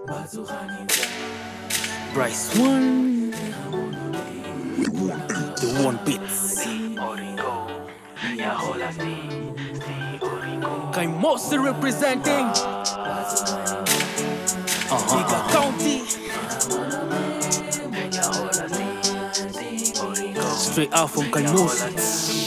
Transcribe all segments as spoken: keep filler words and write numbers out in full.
Bryce One, the one beats. Kaimosi representing uh-huh. County. Straight out from Kaimosi.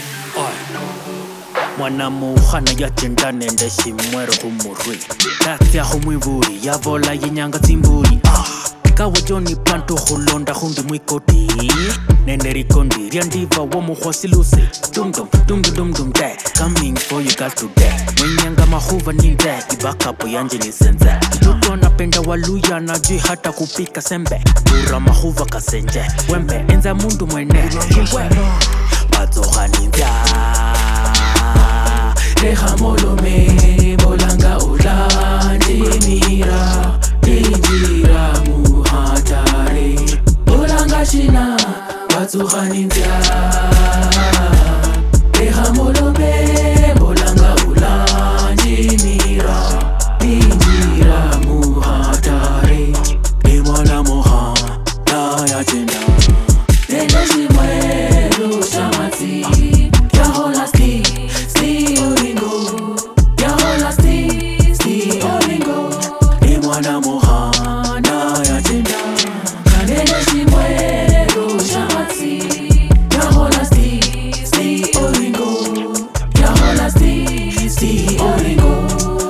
Mwana muhana yachenda nende shimwero humuri Tati ya humwivuri ya vola yenyanga timburi ah. Kawa joni panto hulonda hundi mwikoti Nene rikondi riandiva wamu khwasi lusi Dum dum dum dum dum dum day Coming for you guys today Mwenyanga mahuva ninde Ibakapo yanje ni senze Tuko napenda waluya na jui hata kupika sembe Ura mahuva kasenje Wembe enza mundu mwene Kimwe Batoha ninja Deja molome, bolanga ulandi mira, injira muhatari. Bolanga china, batuha ninja. Deja molome, bolanga ulandi mira, injira muhatari. Imana moha, na ya tenda. Tenda shimwero shamati, ya holasti. Mwana mohana ya tenda Kanene shimwero shamati Ya holasti, sti oringo Ya holasti, sti oringo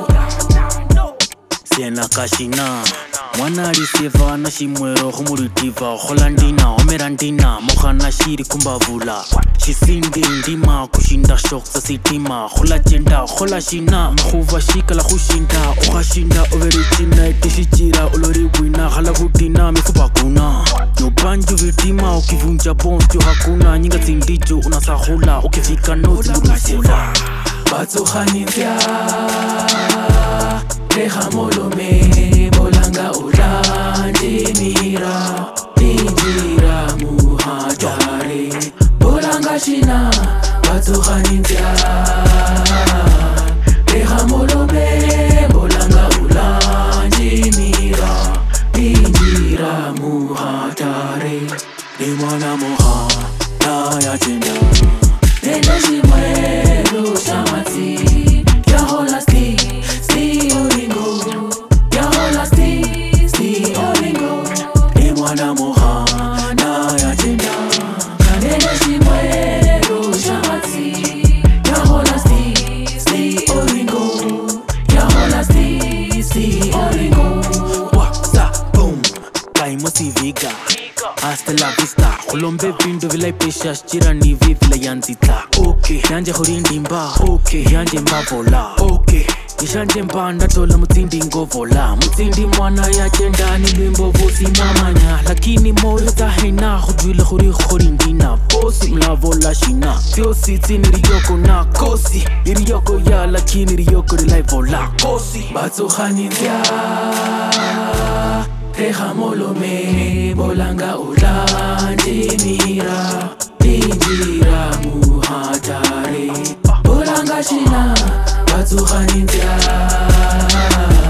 Siena kashina Mwana riseva na shimwero humuritiva Holandina, omerandina Mohana shiri kumbavula Shisindi ndima kushinda shok sa sitima Hola chenda, hola shina Mahuva shika la hushinda Oha shinda overichina Itishichira olori wina Hala hutina mifupa kuna Nyobanju vitima Ukivunja bonjo hakuna Nyinga zindijo unasahula Ukifika noti muruseva Batoha ninja Deja molome Bolanga ulandi mira Injira muhatari Bolanga china Batoha ninja Deja molome Bolanga ulandi mira Injira muhatari Imana moha Na ya tenda Tenda shimwero shamati Ya holasti Sti oringo Ya holasti Sti oringo Imana moha Na ya tenda Kanene shimwero shamati Ya holasti Sti oringo Ya holasti Sti oringo What's boom Kaimosi viga Hasta la vista Kulombe vindo vila ipesha Shira ni vivila yanzita Okay Yanje hurindi mba Okay Yanje mba vola Okay Ishanje mba ndatola mutindi ngovola Mutindi mwana ya jenda ni limbo vosi mamanya Lakini moyo tahena Hudwile huri hurindina Bosi mla vola shina Tiosi tini riyoko na kosi Iriyoko ya lakini riyoko rilai vola Kosi Batoha ninja Deja molome, bolanga ulandi mira, injira muhatari. Bolanga china, batuha ninja.